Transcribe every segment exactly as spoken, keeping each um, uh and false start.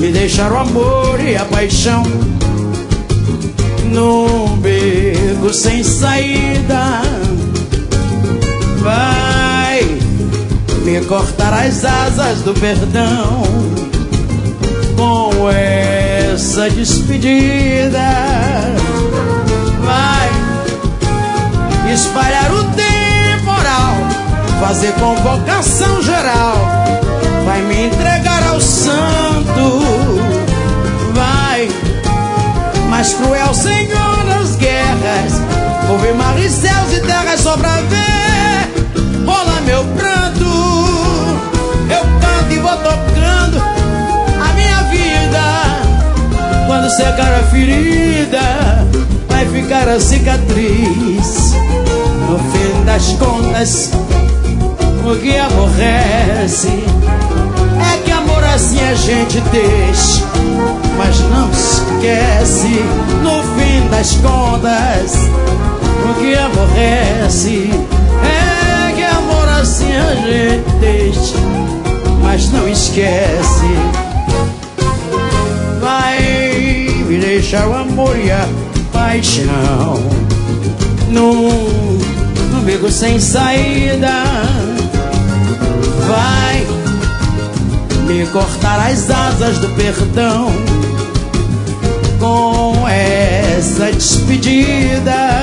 me deixar o amor e a paixão num beco sem saída. Vai me cortar as asas do perdão com essa despedida. Vai espalhar o temporal, fazer convocação geral, vai me entregar ao santo. Vai, mais cruel Senhor das guerras, mover mares e céus e terras só pra ver rola meu pranto. Eu canto e vou tocando a minha vida. Quando secar a ferida, vai ficar a cicatriz. No fim das contas, o que aborrece é que amor assim a gente deixa, mas não esquece. No fim das contas, o que aborrece é que amor assim a gente deixa, mas não esquece. Vai me deixar o amor e a paixão num, num beco sem saída. Vai me cortar as asas do perdão com essa despedida.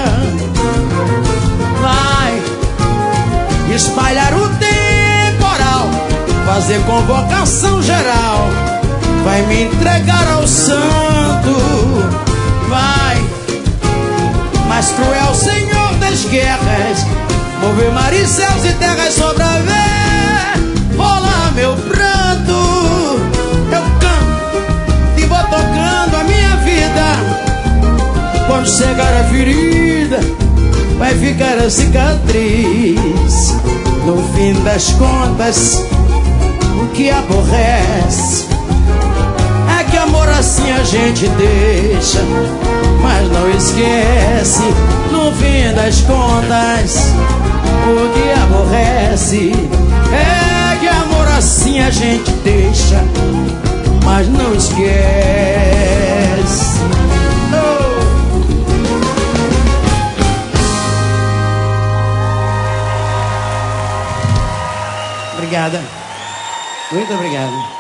Vai espalhar o temporal, fazer convocação geral, vai me entregar ao santo. Vai, mais cruel Senhor das guerras, mover mares e céus e terras só pra ver rolar meu pranto. Eu canto e vou tocando a minha vida. Quando chegar a ferida, vai ficar a cicatriz. No fim das contas, o que aborrece é que amor assim a gente deixa, mas não esquece. No fim das contas, o que aborrece é que amor assim a gente deixa, mas não esquece. Oh. Obrigada. Muito obrigado.